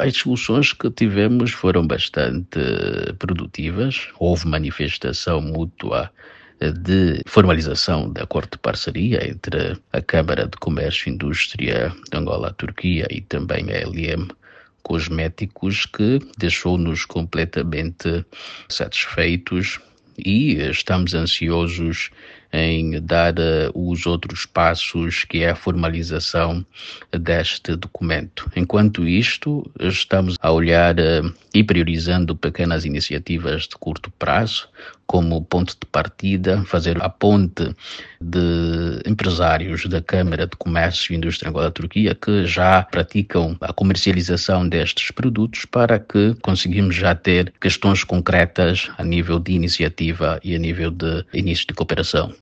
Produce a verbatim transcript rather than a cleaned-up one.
As discussões que tivemos foram bastante produtivas. Houve manifestação mútua de formalização de acordo de parceria entre a Câmara de Comércio e Indústria de Angola-Turquia e também a L M Cosméticos, que deixou-nos completamente satisfeitos e estamos ansiosos em dar uh, os outros passos, que é a formalização deste documento. Enquanto isto, estamos a olhar uh, e priorizando pequenas iniciativas de curto prazo, como ponto de partida, fazer a ponte de empresários da Câmara de Comércio e Indústria Angola-Turquia que já praticam a comercialização destes produtos, para que conseguimos já ter questões concretas a nível de iniciativa e a nível de início de cooperação.